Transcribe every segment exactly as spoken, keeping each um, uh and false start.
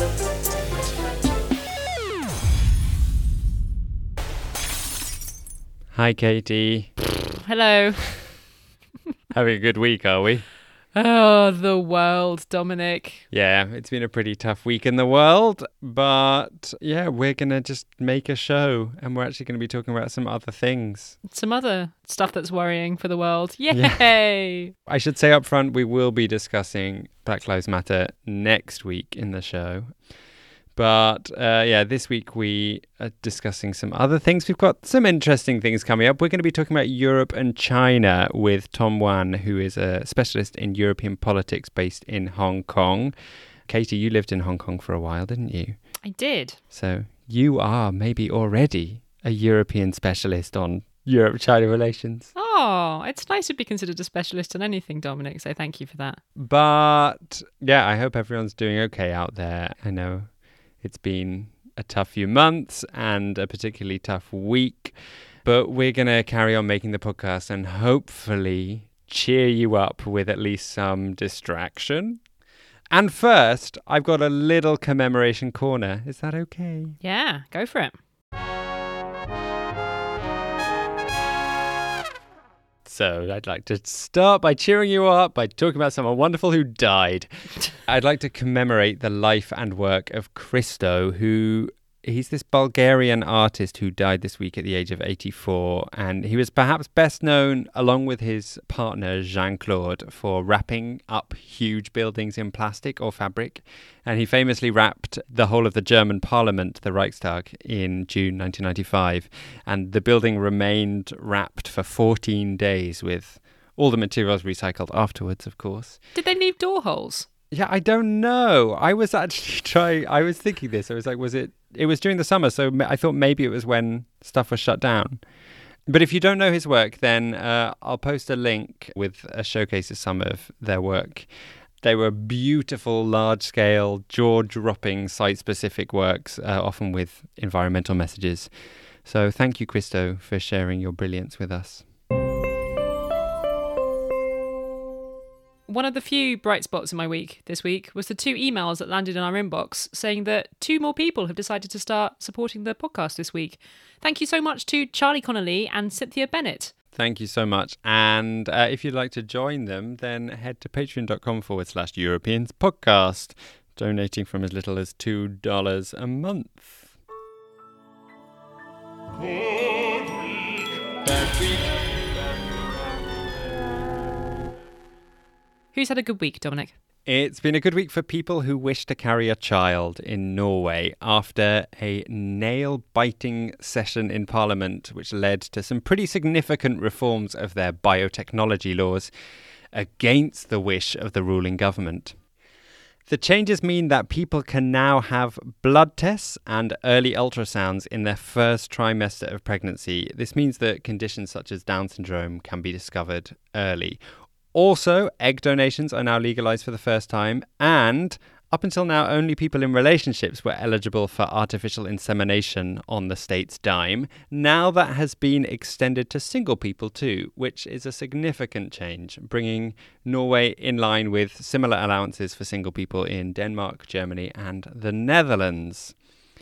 Hi, Katie. Hello. Having a good week, are we? Oh, the world, Dominic. Yeah, it's been a pretty tough week in the world, but yeah, we're going to just make a show and we're actually going to be talking about some other things. Some other stuff that's worrying for the world. Yay! Yeah. I should say up front, we will be discussing Black Lives Matter next week in the show. But uh, yeah, this week we are discussing some other things. We've got some interesting things coming up. We're going to be talking about Europe and China with Tom Wan, who is a specialist in European politics based in Hong Kong. Katie, you lived in Hong Kong for a while, didn't you? I did. So you are maybe already a European specialist on Europe-China relations. Oh, it's nice to be considered a specialist in anything, Dominic, so thank you for that. But yeah, I hope everyone's doing okay out there. I know it's been a tough few months and a particularly tough week, but we're going to carry on making the podcast and hopefully cheer you up with at least some distraction. And first, I've got a little commemoration corner. Is that okay? Yeah, go for it. So I'd like to start by cheering you up by talking about someone wonderful who died. I'd like to commemorate the life and work of Christo, who he's this Bulgarian artist who died this week at the age of eighty-four. And he was perhaps best known, along with his partner Jean-Claude, for wrapping up huge buildings in plastic or fabric. And he famously wrapped the whole of the German parliament, the Reichstag, in June nineteen ninety-five. And the building remained wrapped for fourteen days with all the materials recycled afterwards, of course. Did they leave door holes? Yeah, I don't know. I was actually trying, I was thinking this. I was like, was it, it was during the summer, so I thought maybe it was when stuff was shut down. But if you don't know his work, then uh, I'll post a link with a showcase of some of their work. They were beautiful, large-scale, jaw-dropping, site-specific works, uh, often with environmental messages. So thank you, Christo, for sharing your brilliance with us. One of the few bright spots in my week this week was the two emails that landed in our inbox saying that two more people have decided to start supporting the podcast this week. Thank you so much to Charlie Connolly and Cynthia Bennett. Thank you so much. And uh, if you'd like to join them, then head to patreon.com forward slash Europeans podcast, donating from as little as two dollars a month. Good week. Bad week. Who's had a good week, Dominic? It's been a good week for people who wish to carry a child in Norway after a nail-biting session in Parliament, which led to some pretty significant reforms of their biotechnology laws against the wish of the ruling government. The changes mean that people can now have blood tests and early ultrasounds in their first trimester of pregnancy. This means that conditions such as Down syndrome can be discovered early. Also, egg donations are now legalized for the first time, and up until now, only people in relationships were eligible for artificial insemination on the state's dime. Now that has been extended to single people too, which is a significant change, bringing Norway in line with similar allowances for single people in Denmark, Germany, and the Netherlands.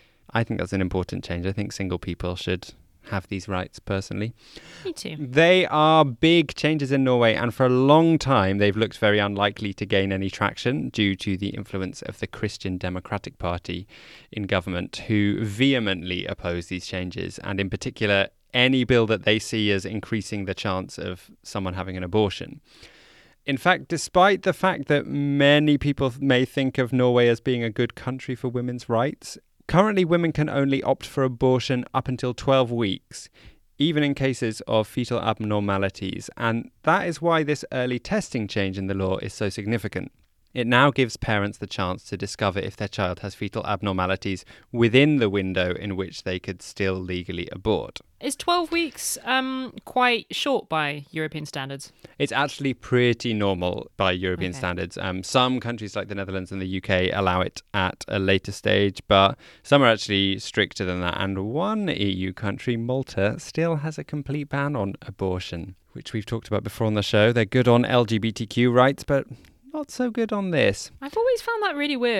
I think that's an important change. I think single people should have these rights personally. Me too. They are big changes in Norway, and for a long time they've looked very unlikely to gain any traction due to the influence of the Christian Democratic Party in government, who vehemently oppose these changes, and in particular any bill that they see as increasing the chance of someone having an abortion. In fact, despite the fact that many people may think of Norway as being a good country for women's rights, currently, women can only opt for abortion up until twelve weeks, even in cases of fetal abnormalities. And that is why this early testing change in the law is so significant. It now gives parents the chance to discover if their child has fetal abnormalities within the window in which they could still legally abort. Is twelve weeks um, quite short by European standards? It's actually pretty normal by European Okay. standards. Um, some countries like the Netherlands and the U K allow it at a later stage, but some are actually stricter than that. And one E U country, Malta, still has a complete ban on abortion, which we've talked about before on the show. They're good on L G B T Q rights, but not so good on this. I've always found that really weird.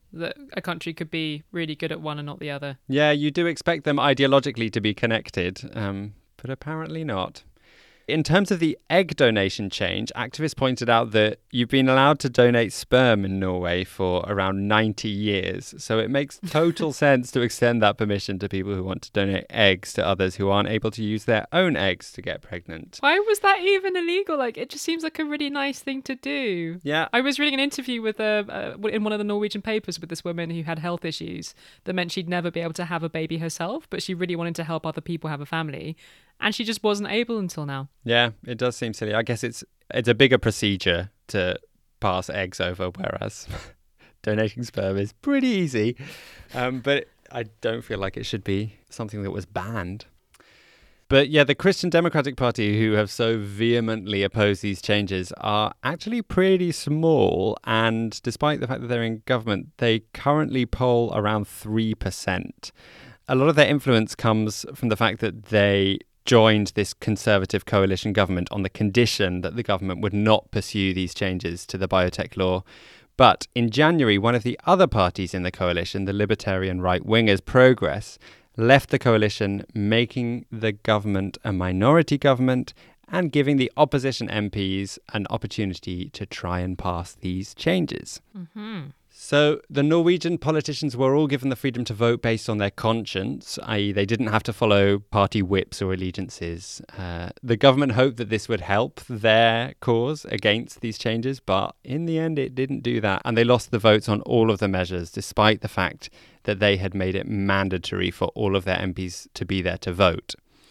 that a country could be really good at one and not the other. Yeah, you do expect them ideologically to be connected, um, but apparently not. In terms of the egg donation change, activists pointed out that you've been allowed to donate sperm in Norway for around ninety years. So it makes total sense to extend that permission to people who want to donate eggs to others who aren't able to use their own eggs to get pregnant. Why was that even illegal? Like, it just seems like a really nice thing to do. Yeah. I was reading an interview with a, uh, in one of the Norwegian papers with this woman who had health issues that meant she'd never be able to have a baby herself, but she really wanted to help other people have a family. And she just wasn't able until now. Yeah, it does seem silly. I guess it's it's a bigger procedure to pass eggs over, whereas donating sperm is pretty easy. Um, but I don't feel like it should be something that was banned. But yeah, the Christian Democratic Party, who have so vehemently opposed these changes, are actually pretty small. And despite the fact that they're in government, they currently poll around three percent. A lot of their influence comes from the fact that they joined this conservative coalition government on the condition that the government would not pursue these changes to the biotech law. But in January, one of the other parties in the coalition, the libertarian right-wingers Progress, left the coalition, making the government a minority government and giving the opposition M Ps an opportunity to try and pass these changes. Mm-hmm. So the Norwegian politicians were all given the freedom to vote based on their conscience, that is they didn't have to follow party whips or allegiances. Uh, the government hoped that this would help their cause against these changes, but in the end it didn't do that. And they lost the votes on all of the measures, despite the fact that they had made it mandatory for all of their M Ps to be there to vote.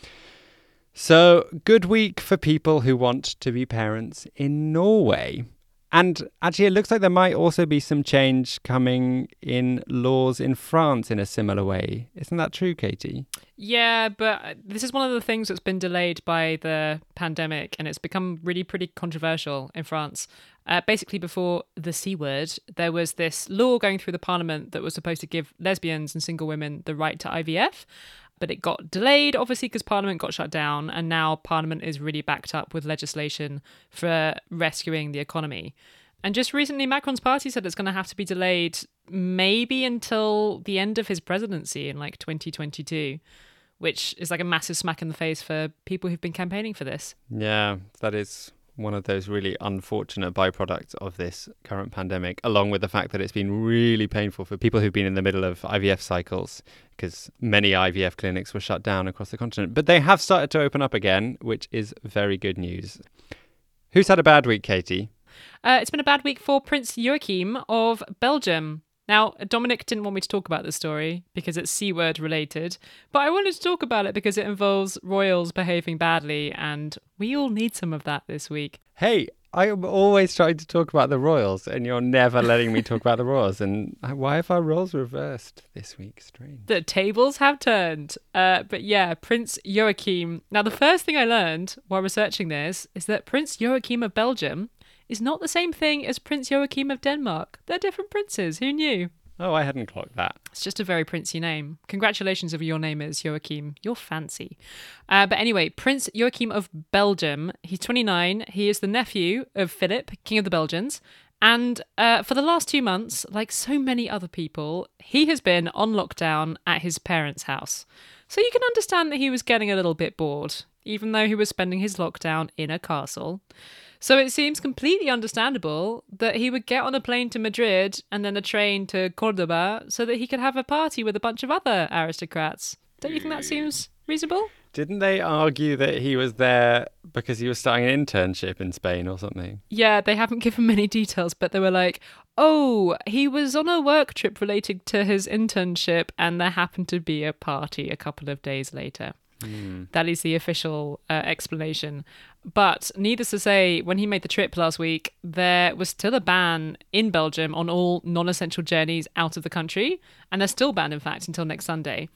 So good week for people who want to be parents in Norway. And actually, it looks like there might also be some change coming in laws in France in a similar way. Isn't that true, Katie? Yeah, but this is one of the things that's been delayed by the pandemic, and it's become really pretty controversial in France. Uh, basically, before the C word, there was this law going through the parliament that was supposed to give lesbians and single women the right to I V F. But it got delayed, obviously, because Parliament got shut down, and now Parliament is really backed up with legislation for rescuing the economy. And just recently, Macron's party said it's going to have to be delayed maybe until the end of his presidency in like twenty twenty-two, which is like a massive smack in the face for people who've been campaigning for this. Yeah, that is one of those really unfortunate byproducts of this current pandemic, along with the fact that it's been really painful for people who've been in the middle of I V F cycles, because many I V F clinics were shut down across the continent. But they have started to open up again, which is very good news. Who's had a bad week, Katie? Uh, it's been a bad week for Prince Joachim of Belgium. Now, Dominic didn't want me to talk about this story because it's C-word related, but I wanted to talk about it because it involves royals behaving badly, and we all need some of that this week. Hey, I am always trying to talk about the royals, and you're never letting me talk about the royals. And why have our roles reversed this week? Strange. The tables have turned. Uh, but yeah, Prince Joachim. Now, the first thing I learned while researching this is that Prince Joachim of Belgium is not the same thing as Prince Joachim of Denmark. They're different princes. Who knew? Oh, I hadn't clocked that. It's just a very princey name. Congratulations if your name is Joachim. You're fancy. Uh, but anyway, Prince Joachim of Belgium. He's twenty-nine. He is the nephew of Philip, King of the Belgians. And uh, for the last two months, like so many other people, he has been on lockdown at his parents' house. So you can understand that he was getting a little bit bored, even though he was spending his lockdown in a castle. So it seems completely understandable that he would get on a plane to Madrid and then a train to Cordoba so that he could have a party with a bunch of other aristocrats. Don't you think that seems reasonable? Didn't they argue that he was there because he was starting an internship in Spain or something? Yeah, they haven't given many details, but they were like, oh, he was on a work trip related to his internship and there happened to be a party a couple of days later. Mm. That is the official uh, explanation. But needless to say, when he made the trip last week, there was still a ban in Belgium on all non-essential journeys out of the country. And they're still banned, in fact, until next Sunday.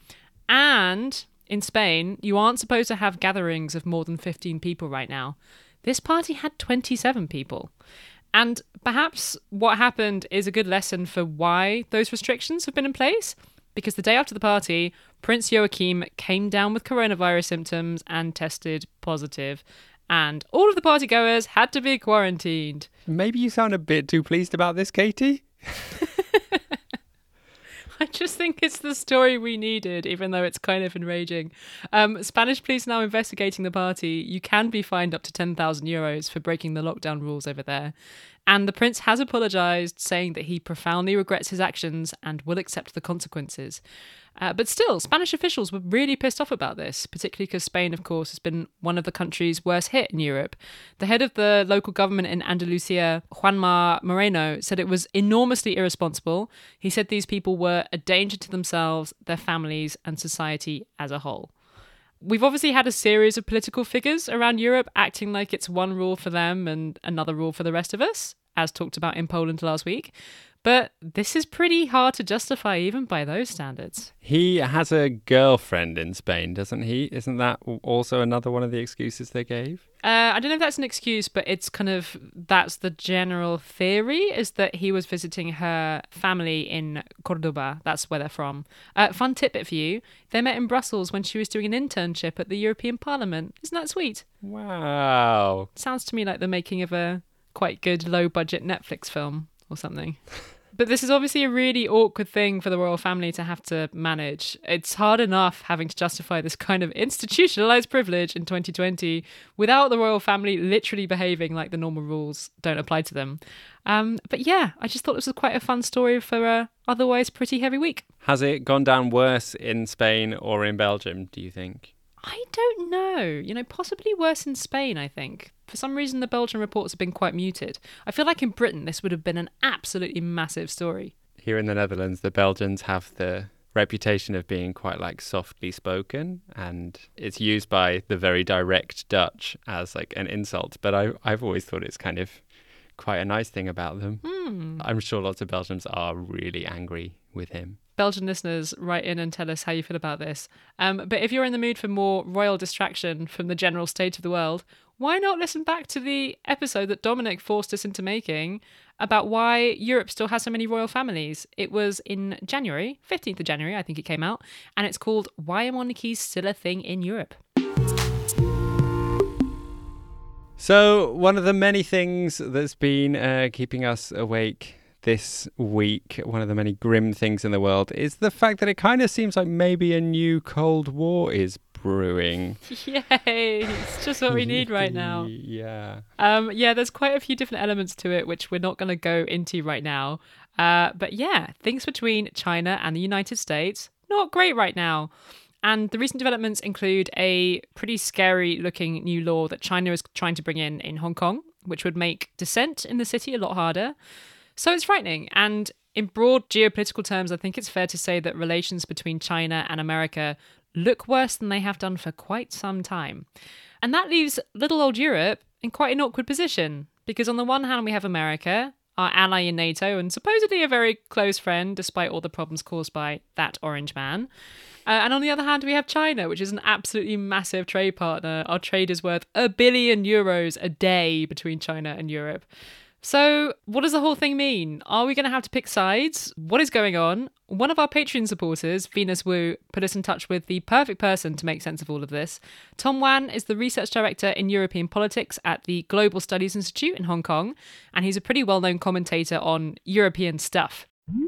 And in Spain, you aren't supposed to have gatherings of more than fifteen people right now. This party had twenty-seven people. And perhaps what happened is a good lesson for why those restrictions have been in place. Because the day after the party, Prince Joachim came down with coronavirus symptoms and tested positive. And all of the partygoers had to be quarantined. Maybe you sound a bit too pleased about this, Katie? I just think it's the story we needed, even though it's kind of enraging. Um, Spanish police now investigating the party. You can be fined up to ten thousand euros for breaking the lockdown rules over there. And the prince has apologised, saying that he profoundly regrets his actions and will accept the consequences. Uh, but still, Spanish officials were really pissed off about this, particularly because Spain, of course, has been one of the countries worst hit in Europe. The head of the local government in Andalusia, Juanma Moreno, said it was enormously irresponsible. He said these people were a danger to themselves, their families, and society as a whole. We've obviously had a series of political figures around Europe acting like it's one rule for them and another rule for the rest of us, as talked about in Poland last week. But this is pretty hard to justify even by those standards. He has a girlfriend in Spain, doesn't he? Isn't that also another one of the excuses they gave? Uh, I don't know if that's an excuse, but it's kind of, that's the general theory, is that he was visiting her family in Cordoba. That's where they're from. Uh, fun tidbit for you. They met in Brussels when she was doing an internship at the European Parliament. Isn't that sweet? Wow. Sounds to me like the making of a quite good low-budget Netflix film or something. But this is obviously a really awkward thing for the royal family to have to manage. It's hard enough having to justify this kind of institutionalized privilege in twenty twenty without the royal family literally behaving like the normal rules don't apply to them. Um, but yeah, I just thought this was quite a fun story for a otherwise pretty heavy week. Has it gone down worse in Spain or in Belgium, do you think? I don't know. You know, possibly worse in Spain, I think. For some reason, the Belgian reports have been quite muted. I feel like in Britain, this would have been an absolutely massive story. Here in the Netherlands, the Belgians have the reputation of being quite like softly spoken, and it's used by the very direct Dutch as like an insult. But I, I've always thought it's kind of quite a nice thing about them. Hmm. I'm sure lots of Belgians are really angry with him. Belgian listeners, write in and tell us how you feel about this. Um, but if you're in the mood for more royal distraction from the general state of the world, why not listen back to the episode that Dominic forced us into making about why Europe still has so many royal families? It was in January, fifteenth of January, I think it came out, and it's called Why Are Monarchies Still a Thing in Europe? So, one of the many things that's been uh, keeping us awake this week, one of the many grim things in the world, is the fact that it kind of seems like maybe a new Cold War is brewing. Yay! It's just what we need right now. Yeah. Um, yeah, there's quite a few different elements to it, which we're not going to go into right now. Uh, but yeah, things between China and the United States, not great right now. And the recent developments include a pretty scary looking new law that China is trying to bring in in Hong Kong, which would make dissent in the city a lot harder. So it's frightening. And in broad geopolitical terms, I think it's fair to say that relations between China and America look worse than they have done for quite some time. And that leaves little old Europe in quite an awkward position, because on the one hand, we have America, our ally in NATO, and supposedly a very close friend, despite all the problems caused by that orange man. Uh, and on the other hand, we have China, which is an absolutely massive trade partner. Our trade is worth a billion euros a day between China and Europe. So what does the whole thing mean? Are we going to have to pick sides? What is going on? One of our Patreon supporters, Venus Wu, put us in touch with the perfect person to make sense of all of this. Tom Wan is the research director in European politics at the Global Studies Institute in Hong Kong, and he's a pretty well-known commentator on European stuff.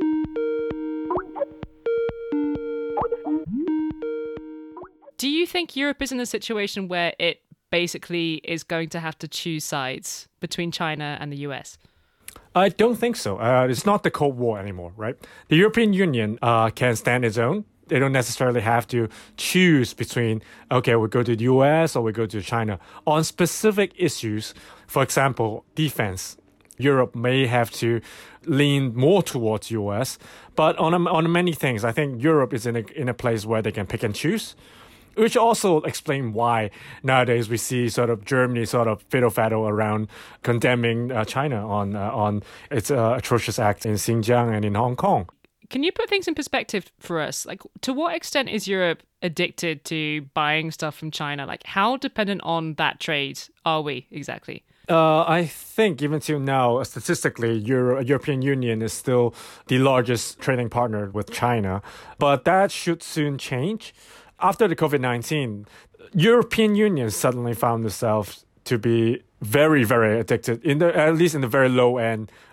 Do you think Europe is in a situation where it basically is going to have to choose sides between China and the U S? I don't think so. Uh, it's not the Cold War anymore, right? The European Union uh, can stand its own. They don't necessarily have to choose between, okay, we go to the U S or we go to China. On specific issues, for example, defense, Europe may have to lean more towards U S. But on a, on many things, I think Europe is in a, in a place where they can pick and choose. Which also explain why nowadays we see sort of Germany sort of fiddle-faddle around condemning uh, China on uh, on its uh, atrocious acts in Xinjiang and in Hong Kong. Can you put things in perspective for us? Like, to what extent is Europe addicted to buying stuff from China? Like, how dependent on that trade are we exactly? Uh, I think even till now, statistically, Euro- European Union is still the largest trading partner with China. But that should soon change. After the COVID nineteen, European Union suddenly found itself to be very, very addicted, in the at least in the very low end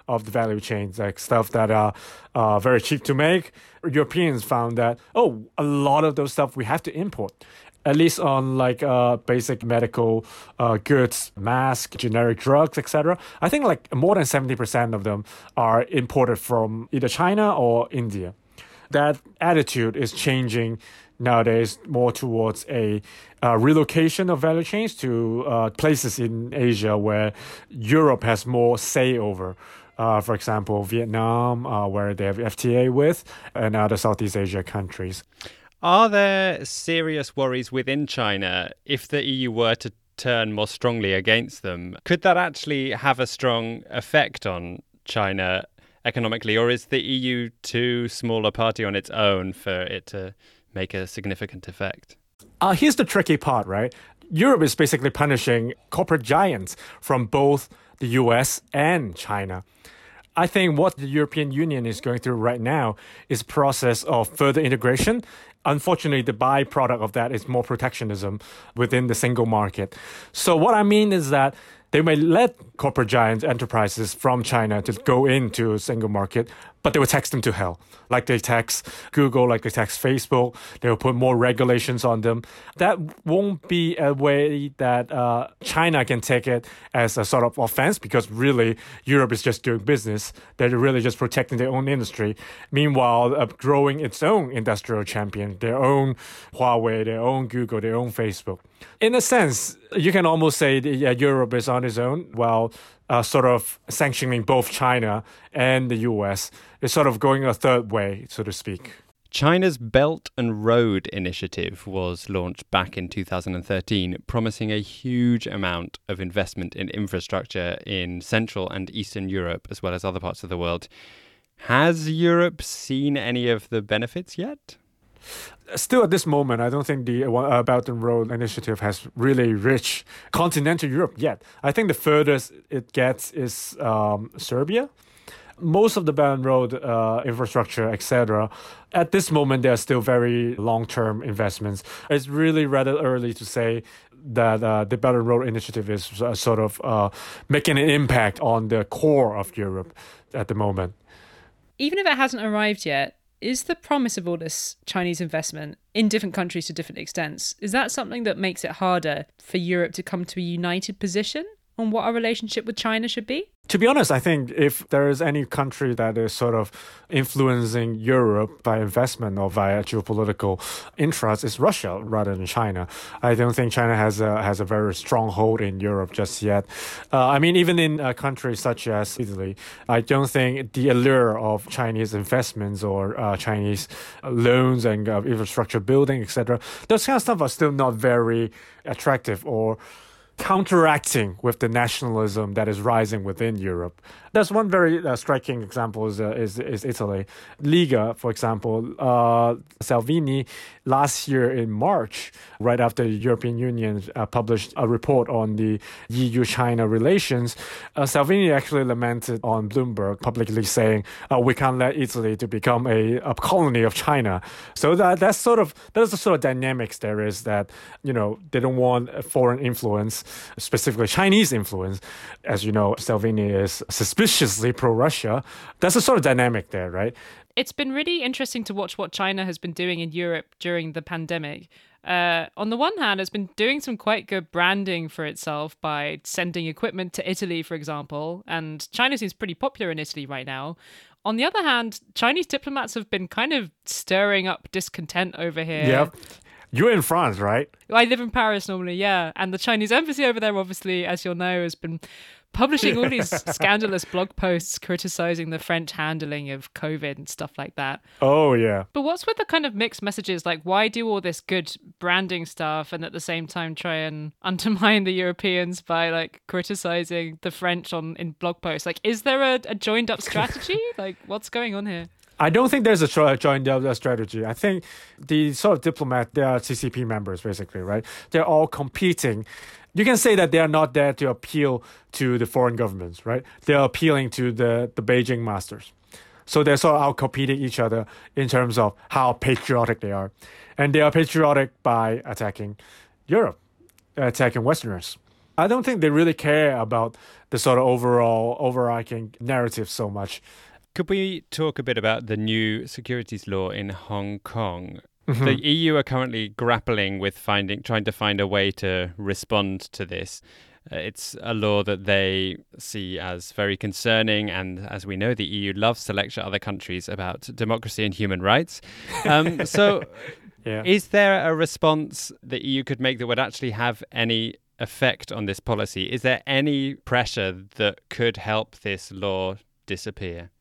of the value chains, like stuff that are uh, very cheap to make. Europeans found that, oh, a lot of those stuff we have to import. At least on like uh, basic medical uh, goods, masks, generic drugs, et cetera. I think like more than seventy percent of them are imported from either China or India. That attitude is changing nowadays more towards a uh, relocation of value chains to uh, places in Asia where Europe has more say over. Uh, for example, Vietnam, uh, where they have F T A with, and other Southeast Asia countries. Are there serious worries within China if the E U were to turn more strongly against them? Could that actually have a strong effect on China economically, or is the E U too small a party on its own for it to make a significant effect? Uh, here's the tricky part, right? Europe is basically punishing corporate giants from both the U S and China. I think what the European Union is going through right now is a process of further integration. Unfortunately, the byproduct of that is more protectionism within the single market. So what I mean is that they may let corporate giant enterprises from China to go into a single market, but they will tax them to hell. Like they tax Google, like they tax Facebook. They will put more regulations on them. That won't be a way that uh, China can take it as a sort of offense, because really Europe is just doing business. They're really just protecting their own industry. Meanwhile, uh, growing its own industrial champion, their own Huawei, their own Google, their own Facebook. In a sense, you can almost say that yeah, Europe is on its own, while uh, sort of sanctioning both China and the U S is sort of going a third way, so to speak. China's Belt and Road Initiative was launched back in two thousand thirteen, promising a huge amount of investment in infrastructure in Central and Eastern Europe, as well as other parts of the world. Has Europe seen any of the benefits yet? Still at this moment, I don't think the uh, Belt and Road Initiative has really reached continental Europe yet. I think the furthest it gets is um, Serbia. Most of the Belt and Road uh, infrastructure, et cetera, at this moment, they are still very long-term investments. It's really rather early to say that uh, the Belt and Road Initiative is uh, sort of uh, making an impact on the core of Europe at the moment. Even if it hasn't arrived yet, is the promise of all this Chinese investment in different countries to different extents, is that something that makes it harder for Europe to come to a united position on what our relationship with China should be? To be honest, I think if there is any country that is sort of influencing Europe by investment or via geopolitical interest, it's Russia rather than China. I don't think China has a, has a very strong hold in Europe just yet. Uh, I mean, even in uh, countries such as Italy, I don't think the allure of Chinese investments or uh, Chinese loans and uh, infrastructure building, et cetera, those kind of stuff are still not very attractive or counteracting with the nationalism that is rising within Europe. There's one very uh, striking example is, uh, is is Italy. Liga, for example, uh, Salvini last year in March, right after the European Union uh, published a report on the E U-China relations, uh, Salvini actually lamented on Bloomberg publicly saying, uh, we can't let Italy to become a, a colony of China. So that that's sort of, that's the sort of dynamics there is that, you know, they don't want foreign influence, specifically Chinese influence. As you know, Salvini is suspiciously pro-Russia. That's the sort of dynamic there, right? It's been really interesting to watch what China has been doing in Europe during the pandemic. Uh, on the one hand, it's been doing some quite good branding for itself by sending equipment to Italy, for example, and China seems pretty popular in Italy right now. On the other hand, Chinese diplomats have been kind of stirring up discontent over here. Yep. You're in France, right? I live in Paris normally, yeah. And the Chinese embassy over there, obviously, as you'll know, has been publishing all these scandalous blog posts criticizing the French handling of COVID and stuff like that. Oh, yeah. But what's with the kind of mixed messages? Like, why do all this good branding stuff and at the same time try and undermine the Europeans by, like, criticizing the French on in blog posts? Like, is there a, a joined-up strategy? Like, what's going on here? I don't think there's a joint strategy. I think the sort of diplomat, they are C C P members, basically, right? They're all competing. You can say that they are not there to appeal to the foreign governments, right? They're appealing to the, the Beijing masters. So they're sort of out competing each other in terms of how patriotic they are. And they are patriotic by attacking Europe, attacking Westerners. I don't think they really care about the sort of overall overarching narrative so much. Could we talk a bit about the new securities law in Hong Kong? Mm-hmm. The E U are currently grappling with finding, trying to find a way to respond to this. Uh, it's a law that they see as very concerning, and as we know, the E U loves to lecture other countries about democracy and human rights. Um, so, yeah. Is there a response the E U could make that would actually have any effect on this policy? Is there any pressure that could help this law disappear?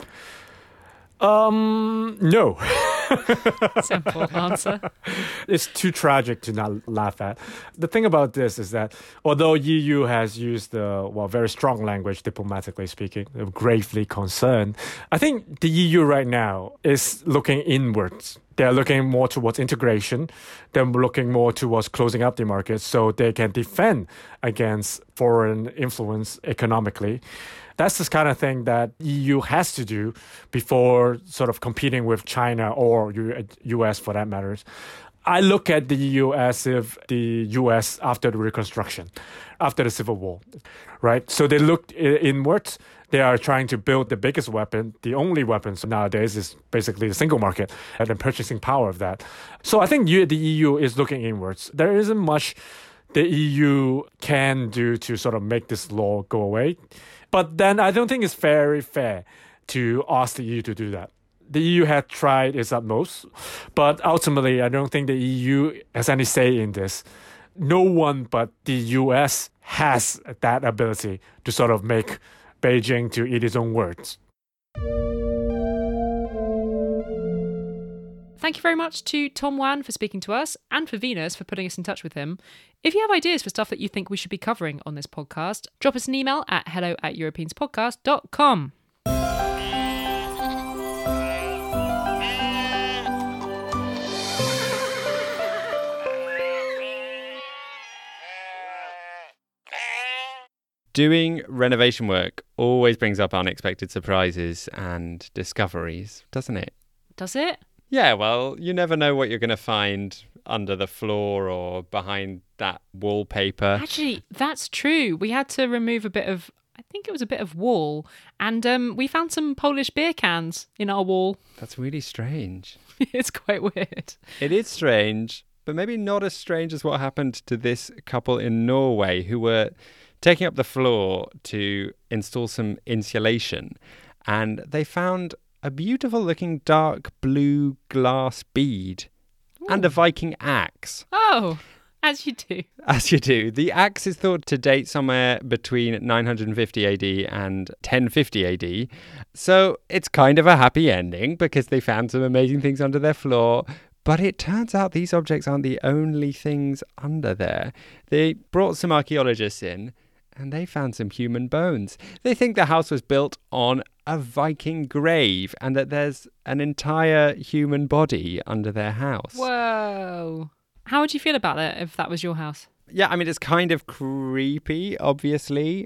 Um, no. Simple answer. It's too tragic to not laugh at. The thing about this is that although E U has used, uh, well, very strong language, diplomatically speaking, gravely concerned, I think the E U right now is looking inwards. They're looking more towards integration. They're looking more towards closing up the markets so they can defend against foreign influence economically. That's the kind of thing that E U has to do before sort of competing with China or U S for that matter. I look at the E U as if the U S after the Reconstruction, after the Civil War, right? So they looked inwards. They are trying to build the biggest weapon. The only weapons nowadays is basically the single market and the purchasing power of that. So I think the E U is looking inwards. There isn't much the E U can do to sort of make this law go away. But then I don't think it's very fair to ask the E U to do that. The E U had tried its utmost, but ultimately I don't think the E U has any say in this. No one but the U S has that ability to sort of make Beijing to eat its own words. Thank you very much to Tom Wan for speaking to us and for Venus for putting us in touch with him. If you have ideas for stuff that you think we should be covering on this podcast, drop us an email at hello at europeanspodcast dot com. Doing renovation work always brings up unexpected surprises and discoveries, doesn't it? Does it? Yeah, well, you never know what you're going to find under the floor or behind that wallpaper. Actually, that's true. We had to remove a bit of, I think it was a bit of wall, and um, we found some Polish beer cans in our wall. That's really strange. It's quite weird. It is strange, but maybe not as strange as what happened to this couple in Norway who were taking up the floor to install some insulation, and they found a beautiful looking dark blue glass bead. Ooh. And a Viking axe. Oh, as you do. As you do. The axe is thought to date somewhere between nine hundred fifty A D and ten fifty A D. So it's kind of a happy ending because they found some amazing things under their floor. But it turns out these objects aren't the only things under there. They brought some archaeologists in and they found some human bones. They think the house was built on a Viking grave and that there's an entire human body under their house. Whoa. How would you feel about that if that was your house? Yeah, I mean, it's kind of creepy, obviously,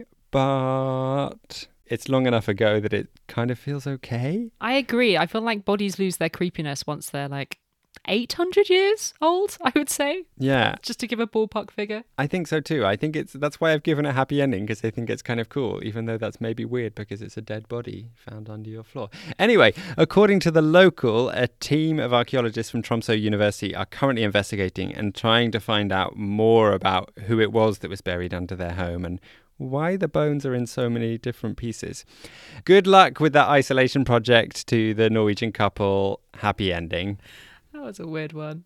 but it's long enough ago that it kind of feels okay. I agree. I feel like bodies lose their creepiness once they're like eight hundred years old, I would say. Yeah. Just to give a ballpark figure. I think so too. I think it's that's why I've given a happy ending, because I think it's kind of cool, even though that's maybe weird because it's a dead body found under your floor. Anyway, according to The Local, a team of archaeologists from Tromsø University are currently investigating and trying to find out more about who it was that was buried under their home and why the bones are in so many different pieces. Good luck with that isolation project to the Norwegian couple. Happy ending. That was a weird one.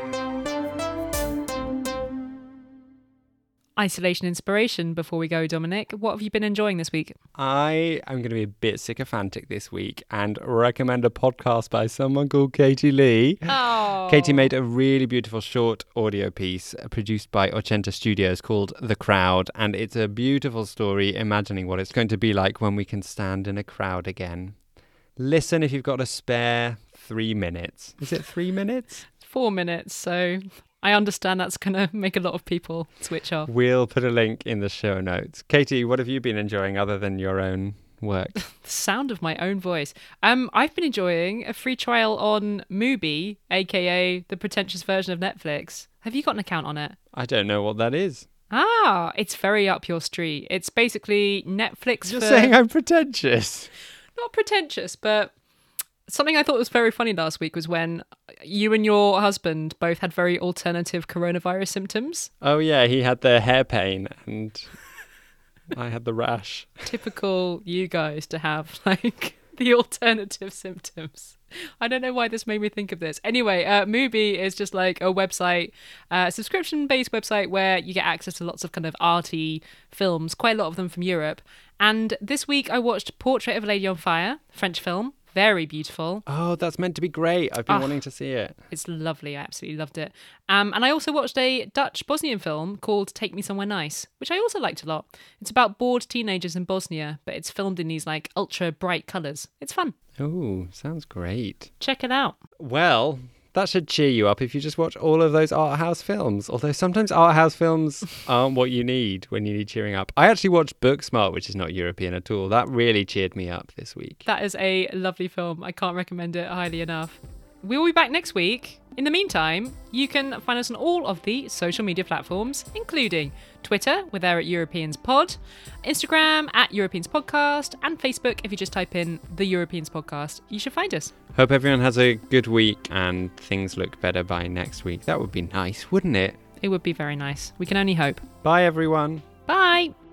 Isolation inspiration before we go, Dominic. What have you been enjoying this week? I am going to be a bit sycophantic this week and recommend a podcast by someone called Katie Lee. Oh. Katie made a really beautiful short audio piece produced by Ochenta Studios called The Crowd, and it's a beautiful story imagining what it's going to be like when we can stand in a crowd again. Listen if you've got a spare three minutes. Is it three minutes? Four minutes, so I understand that's going to make a lot of people switch off. We'll put a link in the show notes. Katie, what have you been enjoying other than your own work? The sound of my own voice. Um, I've been enjoying a free trial on Mubi, aka the pretentious version of Netflix. Have you got an account on it? I don't know what that is. Ah, it's very up your street. It's basically Netflix You're for... saying I'm pretentious. Not pretentious, but something I thought was very funny last week was when you and your husband both had very alternative coronavirus symptoms. Oh, yeah, he had the hair pain and I had the rash. Typical you guys to have, like, the alternative symptoms. I don't know why this made me think of this. Anyway, uh, Mubi is just like a website, a subscription-based website where you get access to lots of kind of arty films, quite a lot of them from Europe. And this week I watched Portrait of a Lady on Fire, French film. Very beautiful. Oh, that's meant to be great. I've been Oh, wanting to see it. It's lovely. I absolutely loved it. Um, and I also watched a Dutch Bosnian film called Take Me Somewhere Nice, which I also liked a lot. It's about bored teenagers in Bosnia, but it's filmed in these like ultra bright colours. It's fun. Oh, sounds great. Check it out. Well, that should cheer you up if you just watch all of those art house films. Although sometimes art house films aren't what you need when you need cheering up. I actually watched Booksmart, which is not European at all. That really cheered me up this week. That is a lovely film. I can't recommend it highly enough. We will be back next week. In the meantime, you can find us on all of the social media platforms, including Twitter, we're there at Europeans Pod, Instagram at Europeans Podcast, and Facebook, if you just type in the Europeans Podcast, you should find us. Hope everyone has a good week and things look better by next week. That would be nice, wouldn't it? It would be very nice. We can only hope. Bye, everyone. Bye!